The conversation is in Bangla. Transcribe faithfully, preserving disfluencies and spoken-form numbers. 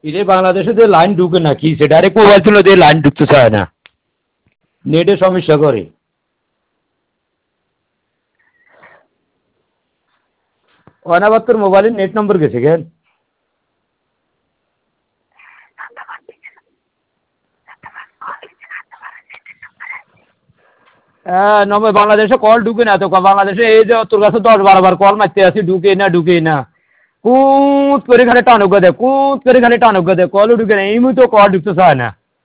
ইরে বাংলাদেশে যে লাইন ঢুকে না কি সে ডাইরেক্ট মোবাইল ছিল দিয়ে লাইন ঢুকতে চায় না, নেটের সমস্যা করে। অনাবাদ তোর মোবাইলের নেট নম্বর গেছে কেন? হ্যাঁ নম্বর বাংলাদেশে কল ঢুকে না তো, বাংলাদেশে এই যে তোর কাছে দশ বারো বার কল মারতে আসি ঢুকে না ঢুকে না, কুত করে খালি টানুক দে কুত করে খালি টানুক দে কলও ঢুকে না, এই মুহূর্তে কল ঢুকতে চায় না।